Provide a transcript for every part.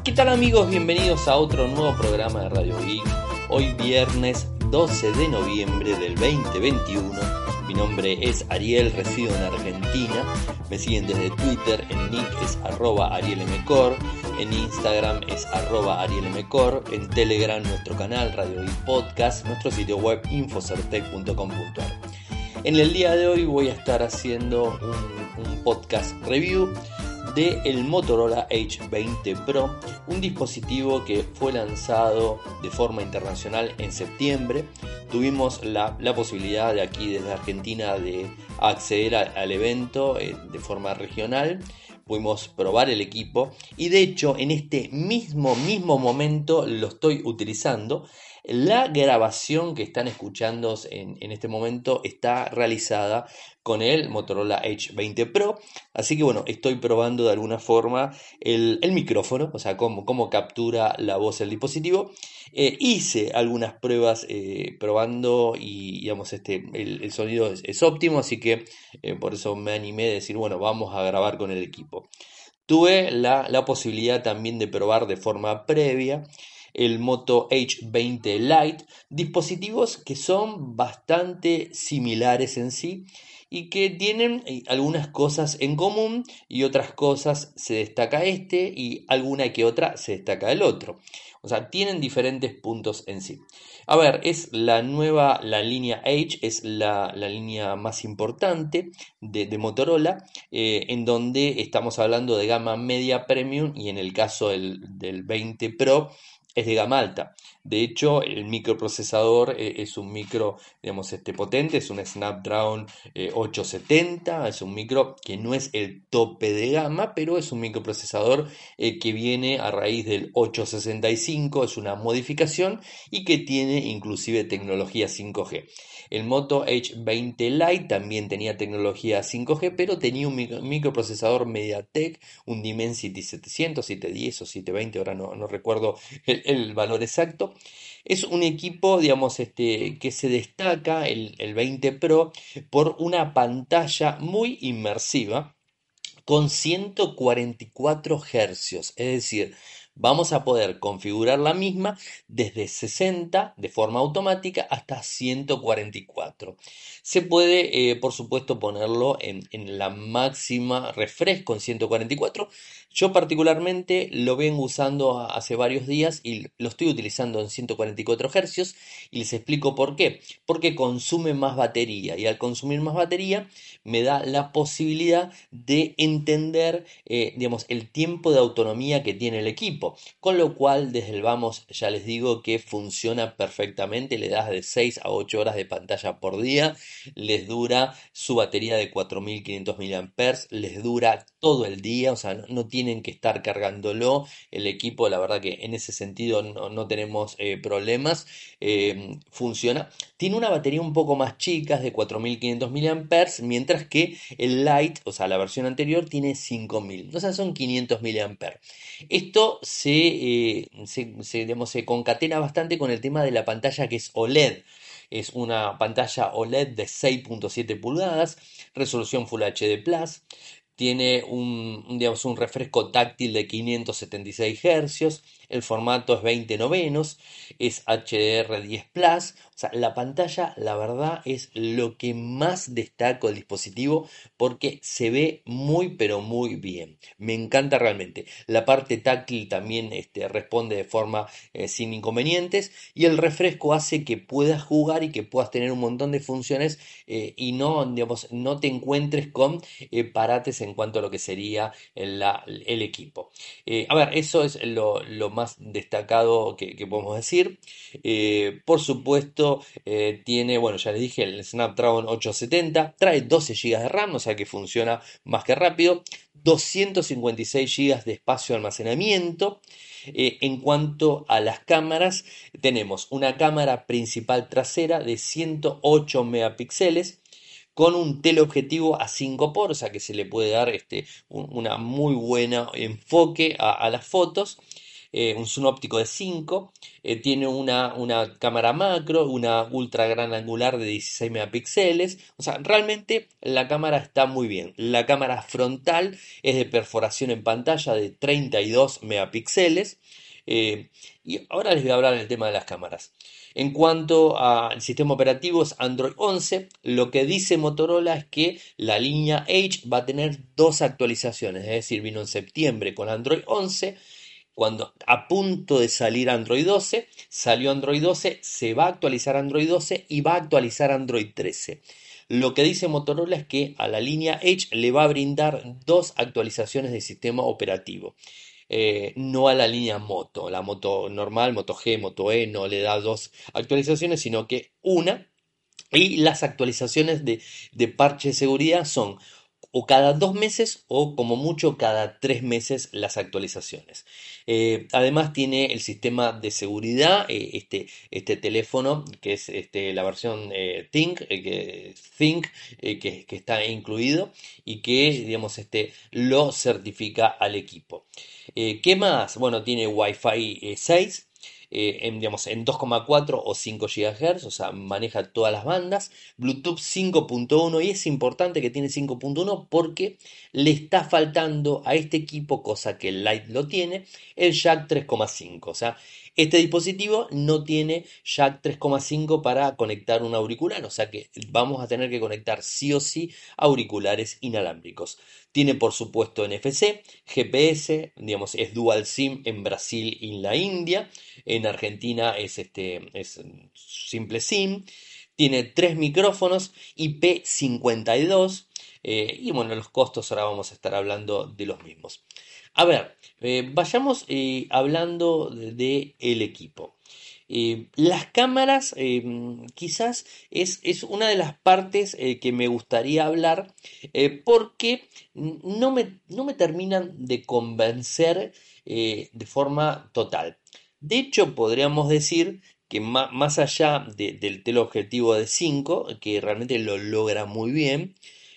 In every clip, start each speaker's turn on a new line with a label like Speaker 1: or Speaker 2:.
Speaker 1: ¿Qué tal amigos? Bienvenidos a otro nuevo programa de Radio Geek. Hoy viernes 12 de noviembre del 2021. Mi nombre es Ariel, resido en Argentina. Me siguen desde Twitter, en nick es @arielmcor, en Instagram es @arielmcor, en Telegram nuestro canal Radio Geek Podcast, nuestro sitio web infocertec.com.ar. En el día de hoy voy a estar haciendo un podcast review de el Motorola Edge 20 Pro, un dispositivo que fue lanzado de forma internacional en septiembre. Tuvimos la posibilidad de aquí desde Argentina de acceder al evento de forma regional. Pudimos probar el equipo y de hecho en este mismo momento lo estoy utilizando. La grabación que están escuchando en este momento está realizada con el Motorola Edge 20 Pro, así que bueno, estoy probando de alguna forma el micrófono, o sea, cómo captura la voz el dispositivo. Hice algunas pruebas probando y digamos el sonido es óptimo, así que por eso me animé a decir, bueno, vamos a grabar con el equipo. Tuve la posibilidad también de probar de forma previa el Moto Edge 20 Lite, dispositivos que son bastante similares en sí y que tienen algunas cosas en común y otras cosas se destaca y alguna que otra se destaca el otro. O sea, tienen diferentes puntos en sí. A ver, es la línea Edge, es la línea más importante de Motorola, en donde estamos hablando de gama media premium y en el caso del 20 Pro es de gama alta. De hecho, el microprocesador es un micro, digamos, potente, es un Snapdragon 870, es un micro que no es el tope de gama, pero es un microprocesador que viene a raíz del 865, es una modificación y que tiene inclusive tecnología 5G. El Moto Edge 20 Lite también tenía tecnología 5G, pero tenía un microprocesador MediaTek, un Dimensity 700, 710 o 720, ahora no recuerdo el valor exacto. Es un equipo, digamos, que se destaca, el 20 Pro, por una pantalla muy inmersiva con 144 Hz, es decir, vamos a poder configurar la misma desde 60 de forma automática hasta 144. Se puede, por supuesto, ponerlo en la máxima refresco en 144. Yo particularmente lo vengo usando hace varios días y lo estoy utilizando en 144 Hz y les explico por qué. Porque consume más batería y al consumir más batería me da la posibilidad de entender, digamos, el tiempo de autonomía que tiene el equipo, con lo cual desde el vamos ya les digo que funciona perfectamente, le das de 6 a 8 horas de pantalla por día, les dura su batería de 4500 mAh, les dura todo el día, o sea, no tienen que estar cargándolo, el equipo la verdad que en ese sentido no tenemos problemas, funciona. Tiene una batería un poco más chica, es de 4500 mAh, mientras que el Lite, o sea, la versión anterior, tiene 5000, o sea, son 500 mAh. Esto digamos, se concatena bastante con el tema de la pantalla que es OLED. Es una pantalla OLED de 6.7 pulgadas, resolución Full HD Plus. Tiene digamos, un refresco táctil de 576 Hz, el formato es 20 novenos, es HDR10 Plus, o sea, la pantalla, la verdad, es lo que más destaco del dispositivo porque se ve muy, pero muy bien. Me encanta realmente. La parte táctil también responde de forma sin inconvenientes y el refresco hace que puedas jugar y que puedas tener un montón de funciones y no, digamos, no te encuentres con parates en cuanto a lo que sería el equipo. A ver, eso es lo más destacado que podemos decir. Por supuesto, tiene, bueno, ya les dije, el Snapdragon 870, trae 12 GB de RAM, o sea que funciona más que rápido, 256 GB de espacio de almacenamiento. En cuanto a las cámaras, tenemos una cámara principal trasera de 108 megapíxeles con un teleobjetivo a 5x, o sea que se le puede dar una muy buena enfoque a las fotos. un zoom óptico de 5, tiene una cámara macro, una ultra gran angular de 16 megapíxeles, o sea, realmente la cámara está muy bien. La cámara frontal es de perforación en pantalla de 32 megapíxeles. eh, y ahora les voy a hablar del tema de las cámaras. En cuanto al sistema operativo es Android 11, lo que dice Motorola es que la línea H va a tener dos actualizaciones, es decir, vino en septiembre con Android 11, cuando a punto de salir Android 12, salió Android 12, se va a actualizar Android 12 y va a actualizar Android 13. Lo que dice Motorola es que a la línea Edge le va a brindar dos actualizaciones de sistema operativo. No a la línea Moto, la Moto normal, Moto G, Moto E, no le da dos actualizaciones, sino que una. Y las actualizaciones de parche de seguridad son o cada 2 meses o como mucho cada 3 meses las actualizaciones. Además tiene el sistema de seguridad, este teléfono que es la versión que está incluido y que digamos, lo certifica al equipo. ¿Qué más? Bueno, tiene Wi-Fi 6 digamos, en 2,4 o 5 GHz, o sea, maneja todas las bandas. Bluetooth 5.1 y es importante que tiene 5.1 porque le está faltando a este equipo, cosa que el Lite lo tiene, el jack 3,5. O sea, este dispositivo no tiene jack 3,5 para conectar un auricular, o sea que vamos a tener que conectar sí o sí auriculares inalámbricos. Tiene por supuesto NFC, GPS, digamos, es dual SIM en Brasil y en la India. En Argentina es simple SIM. Tiene tres micrófonos IP52. Y bueno, los costos ahora vamos a estar hablando de los mismos. A ver, vayamos hablando de el equipo. Las cámaras quizás es una de las partes que me gustaría hablar porque no me terminan de convencer de forma total. De hecho, podríamos decir que más allá del teleobjetivo de 5, que realmente lo logra muy bien,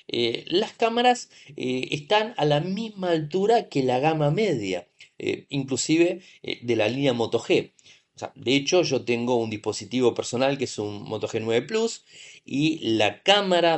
Speaker 1: las cámaras están a la misma altura que la gama media, inclusive de la línea Moto G. O sea, de hecho, yo tengo un dispositivo personal que es un Moto G9 Plus y la cámara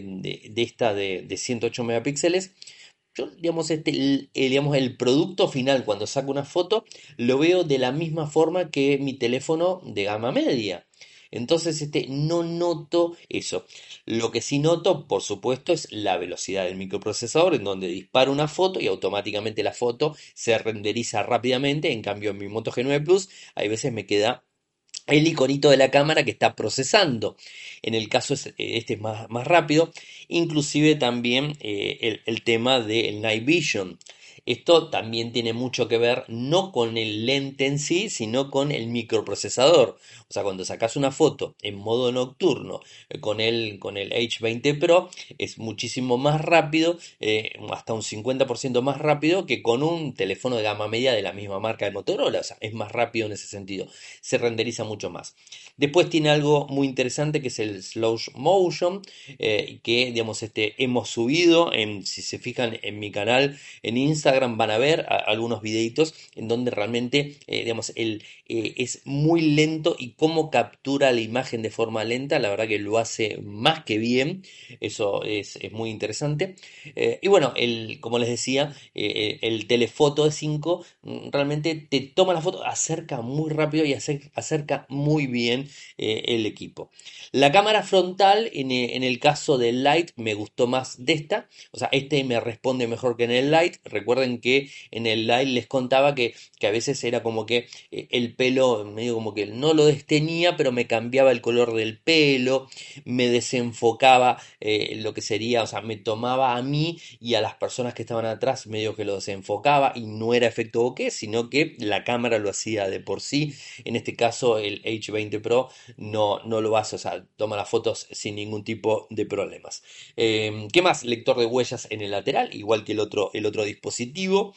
Speaker 1: de esta de 108 megapíxeles, yo, digamos, digamos, el producto final cuando saco una foto lo veo de la misma forma que mi teléfono de gama media. Entonces, no noto eso. Lo que sí noto, por supuesto, es la velocidad del microprocesador, en donde disparo una foto y automáticamente la foto se renderiza rápidamente. En cambio, en mi Moto G9 Plus, hay veces me queda el iconito de la cámara que está procesando. En el caso este es más rápido. Inclusive también el tema del Night Vision. Esto también tiene mucho que ver no con el lente en sí, sino con el microprocesador. O sea, cuando sacas una foto en modo nocturno con el H20 Pro, es muchísimo más rápido, hasta un 50% más rápido que con un teléfono de gama media de la misma marca de Motorola. O sea, es más rápido en ese sentido, se renderiza mucho más. Después tiene algo muy interesante que es el slow motion, que digamos, hemos subido, si se fijan en mi canal en Instagram van a ver algunos videitos en donde realmente digamos, es muy lento y cómo captura la imagen de forma lenta, la verdad que lo hace más que bien, eso es muy interesante. Y bueno, como les decía, el telefoto de 5 realmente te toma la foto, acerca muy rápido y acerca muy bien el equipo. La cámara frontal, en el caso del Lite, me gustó más de esta. O sea, me responde mejor que en el Lite. Recuerden que en el Lite les contaba que a veces era como que el pelo medio como que no lo desteñía, pero me cambiaba el color del pelo, me desenfocaba lo que sería, o sea, me tomaba a mí y a las personas que estaban atrás medio que lo desenfocaba y no era efecto bokeh, sino que la cámara lo hacía de por sí. En este caso el H20 Pro no lo hace, o sea, toma las fotos sin ningún tipo de problemas. ¿Qué más? Lector de huellas en el lateral, igual que el otro dispositivo.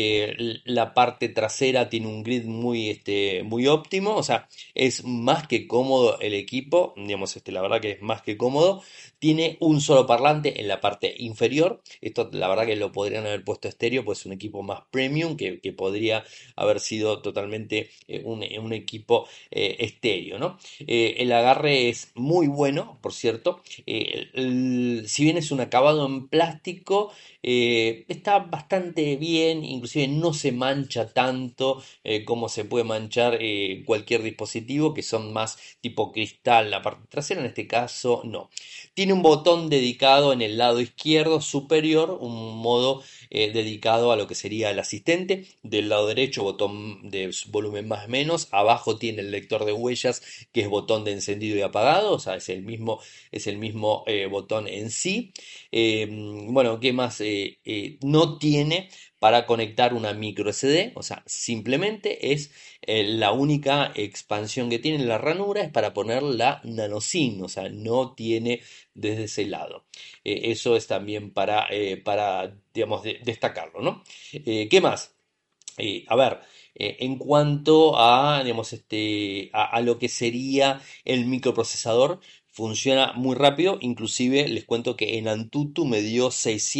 Speaker 1: La parte trasera tiene un grid muy óptimo, o sea, es más que cómodo el equipo, digamos, la verdad que es más que cómodo. Tiene un solo parlante en la parte inferior. Esto la verdad que lo podrían haber puesto estéreo, pues es un equipo más premium que podría haber sido totalmente un equipo estéreo, ¿no? El agarre es muy bueno, por cierto. Si bien es un acabado en plástico, está bastante bien, inclusive no se mancha tanto como se puede manchar cualquier dispositivo, que son más tipo cristal. La parte trasera en este caso no. Tiene un botón dedicado en el lado izquierdo superior, un modo dedicado a lo que sería el asistente. Del lado derecho, botón de volumen más o menos. Abajo tiene el lector de huellas, que es botón de encendido y apagado. O sea, es el mismo botón en sí. Bueno, ¿qué más? No tiene para conectar una micro SD, o sea, simplemente es la única expansión que tiene en la ranura es para poner la nano SIM, o sea, no tiene desde ese lado. Eso es también para digamos, destacarlo, ¿no? ¿Qué más? A ver, en cuanto a, digamos, a lo que sería el microprocesador, funciona muy rápido. Inclusive les cuento que en Antutu me dio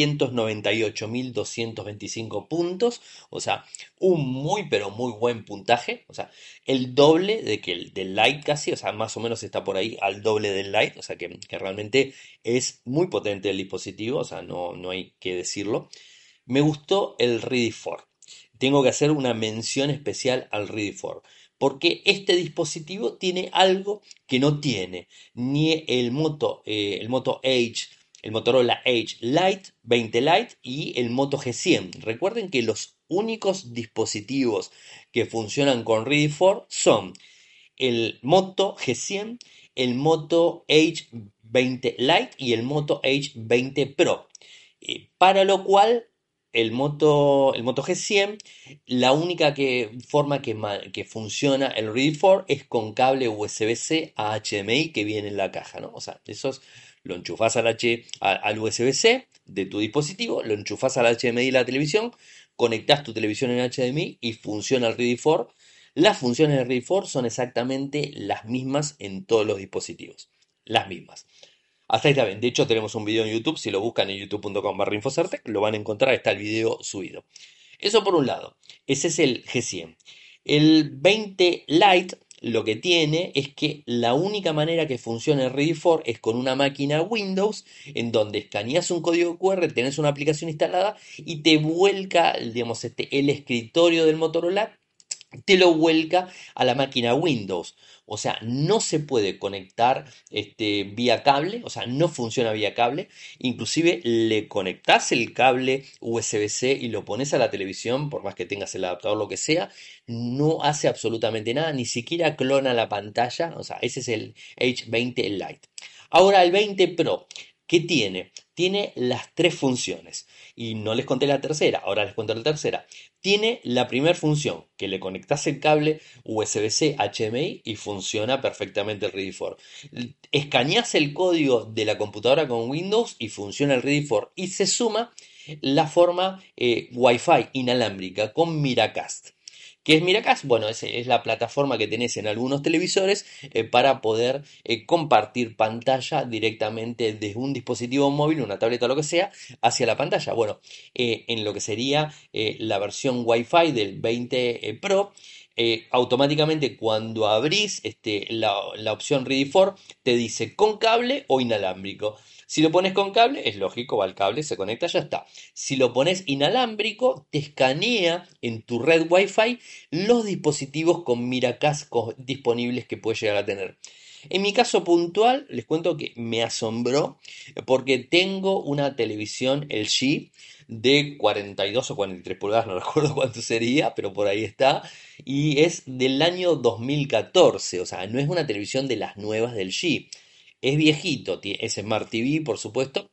Speaker 1: 698.225 puntos, o sea, un muy pero muy buen puntaje, o sea, el doble del Lite casi, o sea, más o menos está por ahí al doble del Lite, o sea, que realmente es muy potente el dispositivo, o sea, no hay que decirlo. Me gustó el Ready 4. Tengo que hacer una mención especial al Ready 4, porque este dispositivo tiene algo que no tiene ni el Moto Edge, el Motorola Edge Lite, 20 Lite y el Moto G100. Recuerden que los únicos dispositivos que funcionan con Ready 4 son el Moto G100, el Moto Edge 20 Lite y el Moto Edge 20 Pro. Para lo cual el Moto G100, la única forma que funciona el Ready 4 es con cable USB-C a HDMI que viene en la caja, ¿no? O sea, lo enchufas al USB-C de tu dispositivo, lo enchufas al HDMI de la televisión, conectas tu televisión en HDMI y funciona el Ready 4. Las funciones de Ready 4 son exactamente las mismas en todos los dispositivos. Las mismas. Hasta ahí está bien. De hecho, tenemos un video en YouTube. Si lo buscan en youtube.com/Infocertec, lo van a encontrar. Está el video subido. Eso por un lado. Ese es el G100. El 20 Lite lo que tiene es que la única manera que funciona el Ready 4 es con una máquina Windows en donde escaneas un código QR, tenés una aplicación instalada y te vuelca, digamos, el escritorio del Motorola te lo vuelca a la máquina Windows. O sea, no se puede conectar vía cable, o sea, no funciona vía cable. Inclusive le conectás el cable USB-C y lo pones a la televisión, por más que tengas el adaptador, lo que sea, no hace absolutamente nada, ni siquiera clona la pantalla. O sea, ese es el H20 Lite. Ahora el 20 Pro, ¿qué tiene? Tiene las tres funciones. Y no les conté la tercera, ahora les cuento la tercera. Tiene la primera función, que le conectas el cable USB-C HDMI y funciona perfectamente el Ready 4. Escaneas el código de la computadora con Windows y funciona el Ready 4. Y se suma la forma Wi-Fi inalámbrica con Miracast. ¿Qué es Miracast? Bueno, es la plataforma que tenés en algunos televisores para poder compartir pantalla directamente desde un dispositivo móvil, una tableta o lo que sea, hacia la pantalla. Bueno, en lo que sería la versión Wi-Fi del 20 Pro, automáticamente cuando abrís la opción Ready 4 te dice con cable o inalámbrico. Si lo pones con cable, es lógico, va al cable, se conecta, ya está. Si lo pones inalámbrico, te escanea en tu red Wi-Fi los dispositivos con Miracast disponibles que puedes llegar a tener. En mi caso puntual, les cuento que me asombró porque tengo una televisión LG de 42 o 43 pulgadas, no recuerdo cuánto sería, pero por ahí está, y es del año 2014, o sea, no es una televisión de las nuevas del LG. Es viejito, es Smart TV, por supuesto.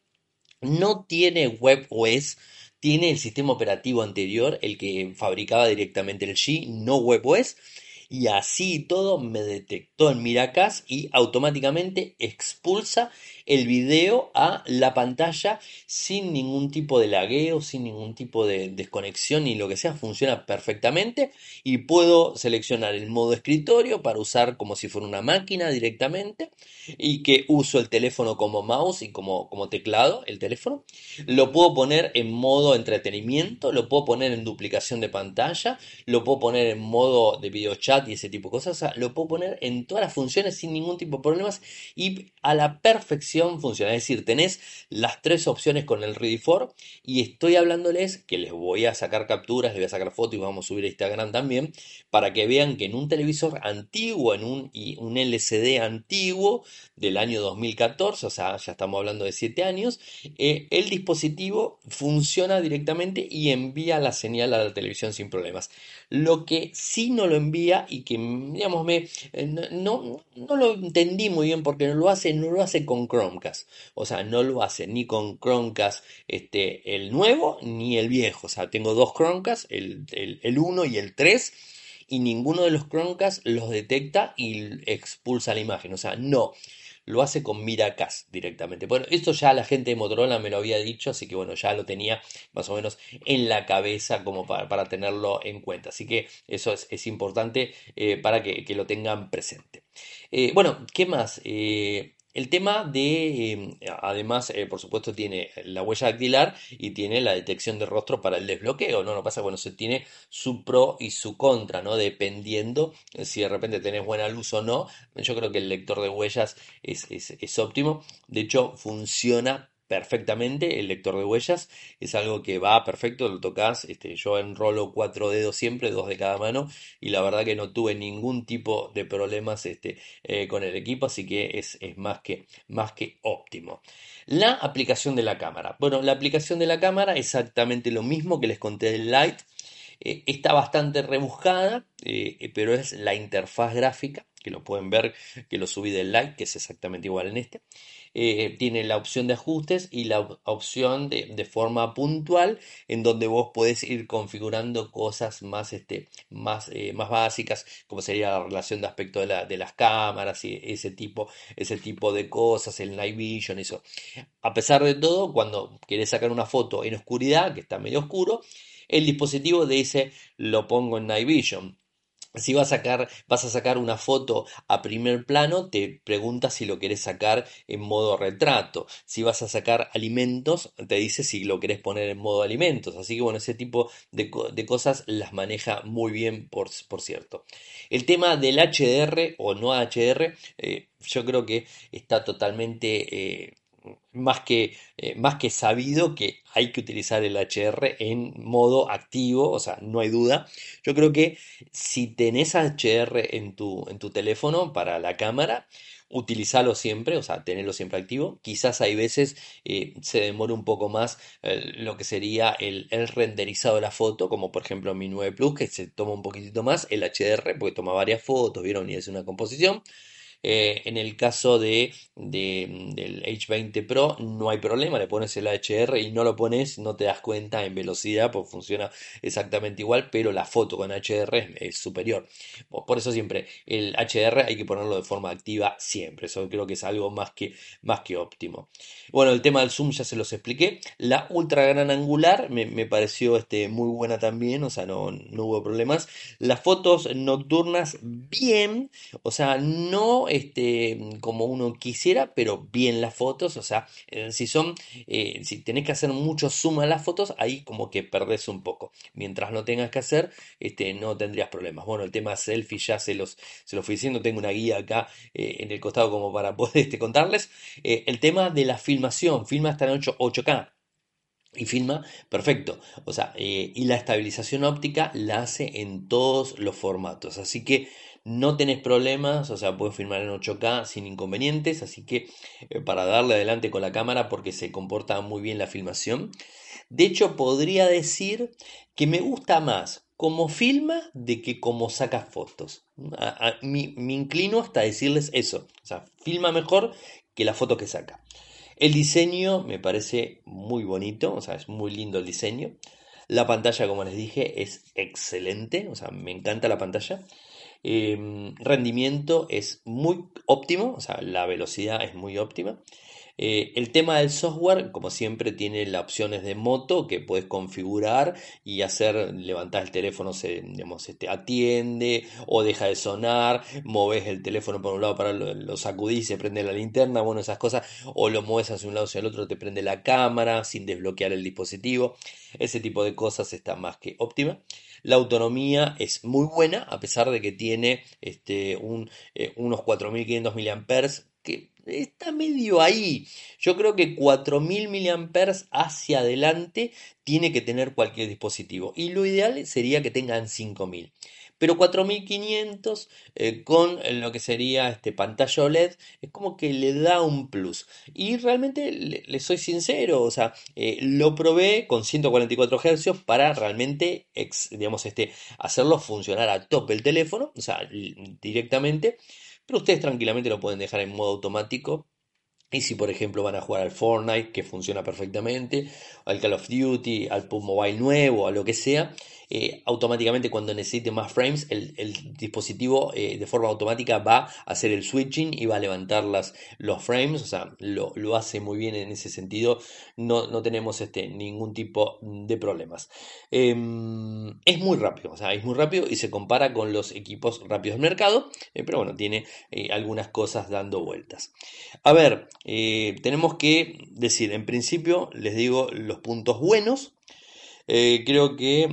Speaker 1: No tiene WebOS, tiene el sistema operativo anterior, el que fabricaba directamente el G, no WebOS. Y así y todo me detectó en Miracast y automáticamente expulsa el video a la pantalla sin ningún tipo de lagueo, sin ningún tipo de desconexión ni lo que sea, funciona perfectamente y puedo seleccionar el modo escritorio para usar como si fuera una máquina directamente y que uso el teléfono como mouse y como teclado, el teléfono. Lo puedo poner en modo entretenimiento, lo puedo poner en duplicación de pantalla, lo puedo poner en modo de video chat y ese tipo de cosas. O sea, lo puedo poner en todas las funciones sin ningún tipo de problemas y a la perfección funciona. Es decir, tenés las tres opciones con el Ready for y estoy hablándoles que les voy a sacar capturas, les voy a sacar fotos y vamos a subir a Instagram también para que vean que en un televisor antiguo, un LCD antiguo del año 2014, o sea, ya estamos hablando de 7 años, el dispositivo funciona directamente y envía la señal a la televisión sin problemas. Lo que sí no lo envía y que, digamos, no lo entendí muy bien porque no lo hace con Chromecast. O sea, no lo hace ni con Chromecast el nuevo ni el viejo. O sea, tengo dos Chromecast, el 1 y el 3 y ninguno de los Chromecast los detecta y expulsa la imagen. O sea, no. Lo hace con Miracast directamente. Bueno, esto ya la gente de Motorola me lo había dicho, así que bueno, ya lo tenía más o menos en la cabeza como para tenerlo en cuenta. Así que eso es importante para que lo tengan presente. Bueno, ¿qué más? El tema además, por supuesto, tiene la huella dactilar y tiene la detección de rostro para el desbloqueo, ¿no? Lo que pasa, bueno, se tiene su pro y su contra, ¿no? Dependiendo si de repente tenés buena luz o no. Yo creo que el lector de huellas es óptimo. De hecho, funciona perfectamente el lector de huellas. Es algo que va perfecto, lo tocas. Yo enrolo cuatro dedos siempre, dos de cada mano, y la verdad que no tuve ningún tipo de problemas con el equipo, así que es más que óptimo. La aplicación de la cámara. Bueno, la aplicación de la cámara exactamente lo mismo que les conté del Lite. Está bastante rebuscada, pero es la interfaz gráfica, que lo pueden ver, que lo subí del Lite, que es exactamente igual en este. Tiene la opción de ajustes y la opción de forma puntual, en donde vos podés ir configurando cosas más básicas, como sería la relación de aspecto de las cámaras y ese tipo de cosas, el Night Vision, eso. A pesar de todo, cuando querés sacar una foto en oscuridad, que está medio oscuro, el dispositivo te dice lo pongo en Night Vision. Si vas a sacar una foto a primer plano, te pregunta si lo querés sacar en modo retrato. Si vas a sacar alimentos, te dice si lo querés poner en modo alimentos. Así que bueno, ese tipo de cosas las maneja muy bien, por cierto. El tema del HDR o no HDR, yo creo que está totalmente más que sabido que hay que utilizar el HDR en modo activo, o sea, no hay duda. Yo creo que si tenés HDR en tu teléfono para la cámara, utilizalo siempre, o sea, tenerlo siempre activo. Quizás hay veces se demora un poco más lo que sería el renderizado de la foto, como por ejemplo mi 9 Plus, que se toma un poquitito más el HDR, porque toma varias fotos, vieron, y es una composición. En el caso del H20 Pro no hay problema, le pones el HDR y no lo pones, no te das cuenta en velocidad, pues funciona exactamente igual, pero la foto con HDR es superior. Por eso siempre el HDR hay que ponerlo de forma activa siempre, eso creo que es algo más que óptimo. Bueno, el tema del zoom ya se los expliqué. La ultra gran angular me pareció muy buena también, o sea, no hubo problemas. Las fotos nocturnas bien, o sea, no como uno quisiera, pero bien las fotos. O sea, si tenés que hacer mucho zoom a las fotos, ahí como que perdés un poco. Mientras no tengas que hacer, no tendrías problemas. Bueno, el tema selfie ya se lo fui diciendo, tengo una guía acá en el costado como para poder contarles. El tema de la filmación, filma hasta en 8K. Y filma perfecto. O sea, y la estabilización óptica la hace en todos los formatos. Así que no tenés problemas. O sea, puedes filmar en 8K sin inconvenientes. Así que para darle adelante con la cámara porque se comporta muy bien la filmación. De hecho, podría decir que me gusta más cómo filma de que cómo saca fotos. Me inclino hasta decirles eso. O sea, filma mejor que la foto que saca. El diseño me parece muy bonito, o sea, es muy lindo el diseño. La pantalla, como les dije, es excelente, o sea, me encanta la pantalla. Rendimiento es muy óptimo, o sea, la velocidad es muy óptima. El tema del software, como siempre, tiene las opciones de moto que puedes configurar y hacer, levantar el teléfono, digamos, atiende o deja de sonar, moves el teléfono por un lado para lo sacudís, se prende la linterna, bueno, esas cosas, o lo mueves hacia un lado hacia el otro, te prende la cámara sin desbloquear el dispositivo. Ese tipo de cosas está más que óptima. La autonomía es muy buena, a pesar de que tiene unos 4500 miliamperes, que está medio ahí. Yo creo que 4000 miliamperes hacia adelante tiene que tener cualquier dispositivo. Y lo ideal sería que tengan 5000. Pero 4500 con lo que sería pantalla OLED es como que le da un plus. Y realmente le soy sincero, o sea, lo probé con 144 Hz para realmente, digamos, hacerlo funcionar a tope el teléfono, o sea, directamente. Pero ustedes tranquilamente lo pueden dejar en modo automático. Y si por ejemplo van a jugar al Fortnite, que funciona perfectamente, al Call of Duty, al PUBG Mobile nuevo, a lo que sea, automáticamente cuando necesite más frames, el dispositivo de forma automática va a hacer el switching y va a levantar los frames, o sea, lo hace muy bien en ese sentido, no tenemos ningún tipo de problemas. Es muy rápido, o sea, es muy rápido y se compara con los equipos rápidos del mercado, pero bueno, tiene algunas cosas dando vueltas. A ver, tenemos que decir, en principio, les digo los puntos buenos. Creo que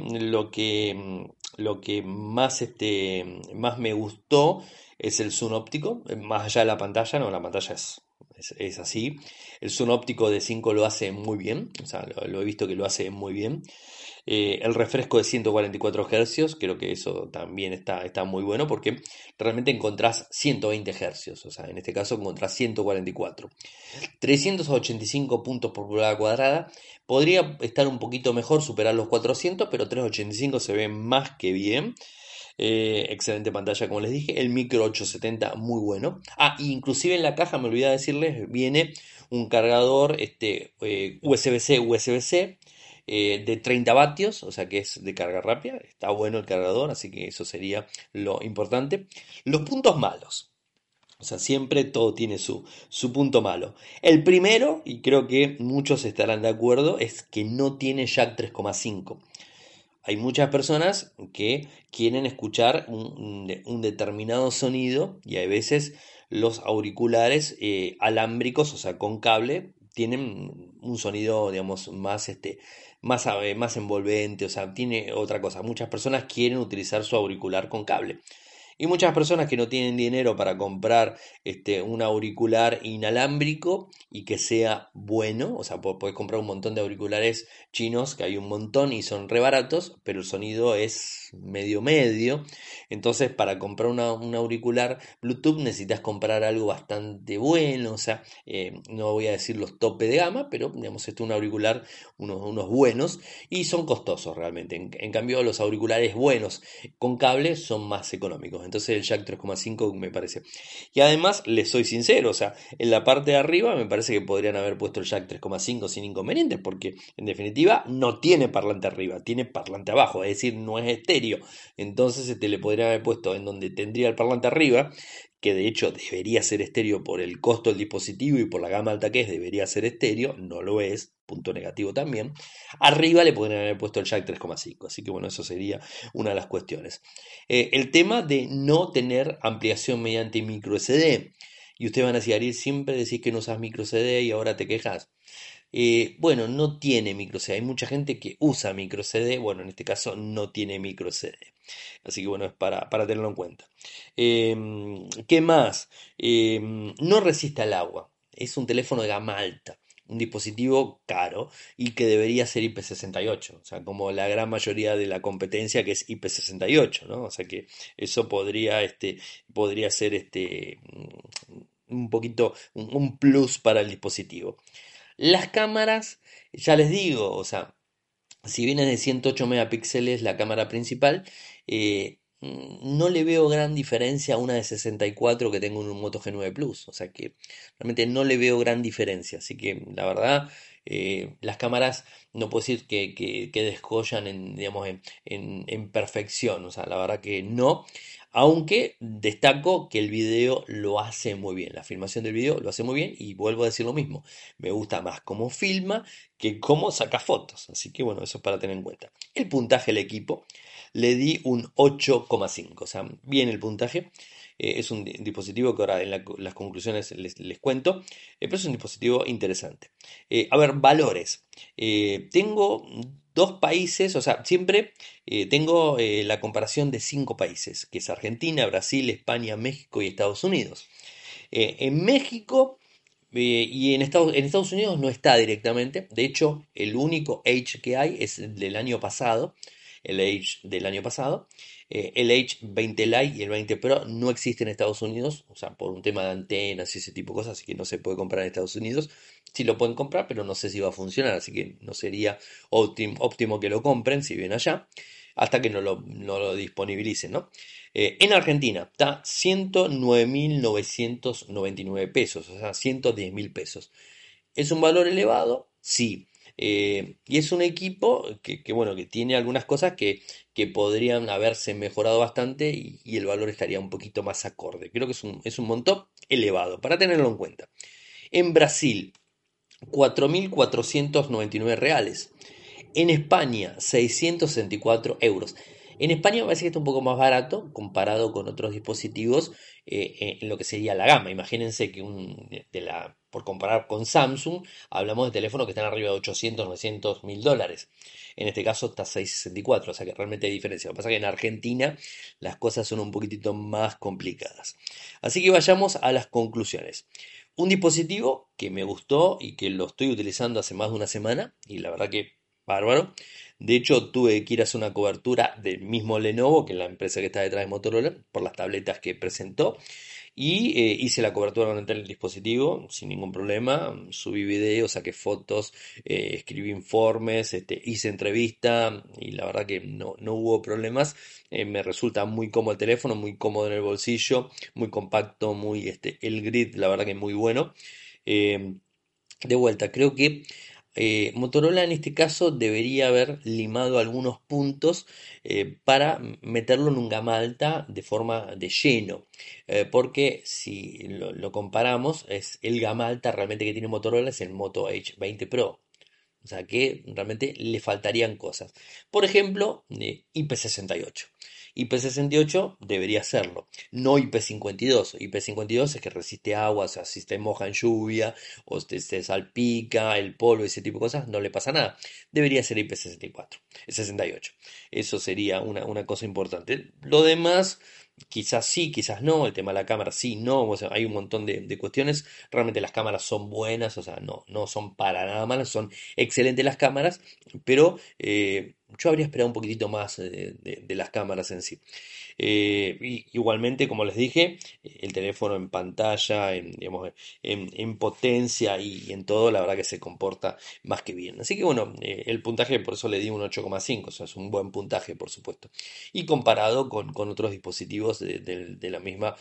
Speaker 1: lo que más, más me gustó es el zoom óptico, más allá de la pantalla, no, la pantalla es así. El zoom óptico de 5 lo hace muy bien, o sea, lo he visto que lo hace muy bien. El refresco de 144 Hz, creo que eso también está muy bueno porque realmente encontrás 120 Hz, o sea, en este caso encontrás 144. 385 puntos por pulgada cuadrada, podría estar un poquito mejor, superar los 400, pero 385 se ve más que bien. Excelente pantalla, como les dije. El micro 870, muy bueno. Ah, inclusive en la caja, me olvidé de decirles, viene un cargador USB-C, USB-C de 30 vatios, o sea que es de carga rápida. Está bueno el cargador, así que eso sería lo importante. Los puntos malos. O sea, siempre todo tiene su punto malo. El primero, y creo que muchos estarán de acuerdo, es que no tiene jack 3,5. Hay muchas personas que quieren escuchar un determinado sonido y hay veces los auriculares alámbricos, o sea, con cable, tienen un sonido, digamos, más envolvente, o sea, tiene otra cosa. Muchas personas quieren utilizar su auricular con cable. Y muchas personas que no tienen dinero para comprar un auricular inalámbrico y que sea bueno, o sea, podés comprar un montón de auriculares chinos, que hay un montón y son re baratos, pero el sonido es medio medio. Entonces, para comprar un auricular Bluetooth necesitas comprar algo bastante bueno, o sea, no voy a decir los tope de gama, pero digamos, un auricular, unos buenos, y son costosos realmente. En cambio, los auriculares buenos con cable son más económicos. Entonces el jack 3,5 me parece. Y además, les soy sincero, o sea, en la parte de arriba me parece que podrían haber puesto el jack 3,5 sin inconvenientes, porque en definitiva no tiene parlante arriba, tiene parlante abajo, es decir, no es estéreo. Entonces le podrían haber puesto en donde tendría el parlante arriba, que de hecho debería ser estéreo por el costo del dispositivo y por la gama alta que es, debería ser estéreo, no lo es, punto negativo también. Arriba le podrían haber puesto el jack 3,5, así que bueno, eso sería una de las cuestiones. El tema de no tener ampliación mediante micro SD. Y ustedes van a decir, Ariel, siempre decís que no usas micro SD y ahora te quejas. Bueno, no tiene micro CD. Hay mucha gente que usa micro CD. Bueno, en este caso no tiene micro CD. Así que bueno, es para tenerlo en cuenta. ¿Qué más? No resiste al agua. Es un teléfono de gama alta. Un dispositivo caro y que debería ser IP68, o sea, como la gran mayoría de la competencia que es IP68, ¿no? O sea que eso podría ser un poquito un plus para el dispositivo. Las cámaras, ya les digo, o sea, si bien es de 108 megapíxeles la cámara principal, no le veo gran diferencia a una de 64 que tengo en un Moto G9 Plus. O sea que realmente no le veo gran diferencia. Así que la verdad, las cámaras no puedo decir que descollan en, digamos, en perfección. O sea, la verdad que no. Aunque destaco que el video lo hace muy bien, la filmación del video lo hace muy bien y vuelvo a decir lo mismo, me gusta más cómo filma que cómo saca fotos, así que bueno, eso es para tener en cuenta. El puntaje al equipo le di un 8,5, o sea, bien el puntaje. Es un dispositivo que ahora en las conclusiones les cuento, pero es un dispositivo interesante. A ver, valores. Tengo dos países, o sea, siempre tengo la comparación de cinco países, que es Argentina, Brasil, España, México y Estados Unidos. En México y en Estados Unidos no está directamente. De hecho, el único Edge que hay es el del año pasado, el Edge del año pasado. El Edge 20 Lite y el 20 Pro no existen en Estados Unidos, o sea, por un tema de antenas y ese tipo de cosas, así que no se puede comprar en Estados Unidos. Sí lo pueden comprar, pero no sé si va a funcionar, así que no sería óptimo que lo compren si vienen allá, hasta que no lo disponibilicen, ¿no? En Argentina está 109.999 pesos, o sea, 110.000 pesos. ¿Es un valor elevado? Sí. Y es un equipo bueno, que tiene algunas cosas que podrían haberse mejorado bastante y el valor estaría un poquito más acorde. Creo que es un monto elevado, para tenerlo en cuenta. En Brasil, 4.499 reales. En España, 664 euros. En España me parece que está un poco más barato comparado con otros dispositivos en lo que sería la gama. Imagínense que por comparar con Samsung, hablamos de teléfonos que están arriba de 800, 900, $1.000. En este caso está 664, o sea que realmente hay diferencia. Lo que pasa es que en Argentina las cosas son un poquitito más complicadas. Así que vayamos a las conclusiones. Un dispositivo que me gustó y que lo estoy utilizando hace más de una semana y la verdad que bárbaro. De hecho, tuve que ir a hacer una cobertura del mismo Lenovo, que es la empresa que está detrás de Motorola, por las tabletas que presentó. Y hice la cobertura con el dispositivo sin ningún problema. Subí videos, saqué fotos, escribí informes, hice entrevista y la verdad que no hubo problemas. Me resulta muy cómodo el teléfono, muy cómodo en el bolsillo, muy compacto, el grid, la verdad que muy bueno. Eh, de vuelta, creo que Motorola en este caso debería haber limado algunos puntos para meterlo en un gama alta de forma de lleno. Porque si lo comparamos, es el gama alta realmente que tiene Motorola es el Moto Edge 20 Pro. O sea que realmente le faltarían cosas. Por ejemplo, IP68. IP68 debería serlo, no IP52. IP52 es que resiste agua, o sea, si te moja en lluvia o te salpica el polvo, ese tipo de cosas, no le pasa nada. Debería ser IP64, 68. Eso sería una cosa importante. Lo demás, quizás sí, quizás no. El tema de la cámara, sí, no. O sea, hay un montón de cuestiones. Realmente las cámaras son buenas, o sea, no son para nada malas, son excelentes las cámaras, pero yo habría esperado un poquitito más de las cámaras en sí. Igualmente, como les dije, el teléfono en pantalla, digamos, en potencia y en todo, la verdad que se comporta más que bien. Así que bueno, el puntaje por eso le di un 8,5, o sea, es un buen puntaje, por supuesto. Y comparado con otros dispositivos de la misma,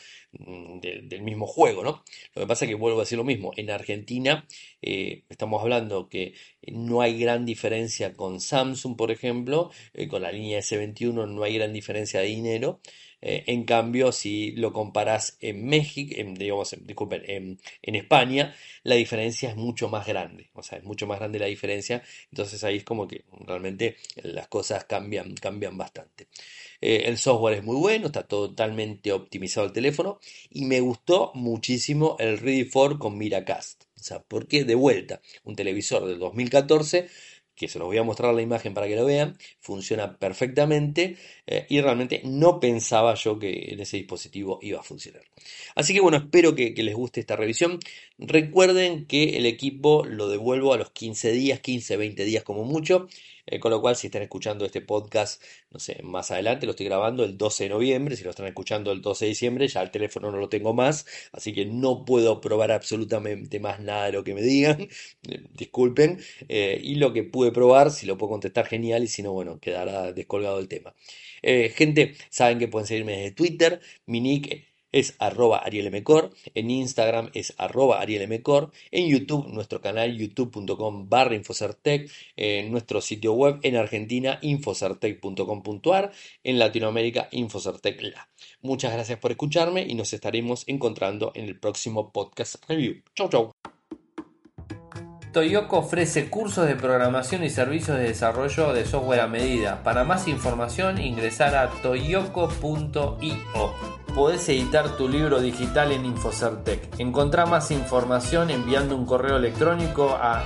Speaker 1: del mismo juego, ¿no? Lo que pasa es que vuelvo a decir lo mismo, en Argentina estamos hablando que no hay gran diferencia con Samsung, por ejemplo, con la línea S21 no hay gran diferencia de dinero. En cambio, si lo comparás en México, digamos, disculpen, en España, la diferencia es mucho más grande. O sea, es mucho más grande la diferencia. Entonces ahí es como que realmente las cosas cambian bastante. El software es muy bueno, está totalmente optimizado el teléfono y me gustó muchísimo el Ready for con Miracast. O sea, porque de vuelta, un televisor del 2014, que se los voy a mostrar la imagen para que lo vean, funciona perfectamente y realmente no pensaba yo que en ese dispositivo iba a funcionar. Así que bueno, espero que les guste esta revisión. Recuerden que el equipo lo devuelvo a los 15 días, 15, 20 días como mucho. Con lo cual, si están escuchando este podcast, no sé, más adelante lo estoy grabando el 12 de noviembre, si lo están escuchando el 12 de diciembre, ya el teléfono no lo tengo más, así que no puedo probar absolutamente más nada de lo que me digan, disculpen, y lo que pude probar, si lo puedo contestar, genial, y si no, bueno, quedará descolgado el tema. Gente, saben que pueden seguirme desde Twitter, mi nick es @arielmcor, en Instagram es @arielmcor, en YouTube, nuestro canal youtube.com/Infocertec, en nuestro sitio web en Argentina, infocertec.com.ar, en Latinoamérica, Infocertec La. Muchas gracias por escucharme y nos estaremos encontrando en el próximo podcast review. Chau, chau.
Speaker 2: Toyoko ofrece cursos de programación y servicios de desarrollo de software a medida. Para más información, ingresar a toyoko.io. Podés editar tu libro digital en Infocertec. Encontrá más información enviando un correo electrónico a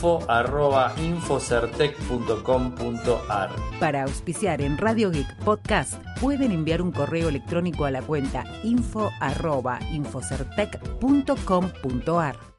Speaker 2: info@infocertec.com.ar.
Speaker 3: Para auspiciar en Radio Geek Podcast, pueden enviar un correo electrónico a la cuenta info@infocertec.com.ar.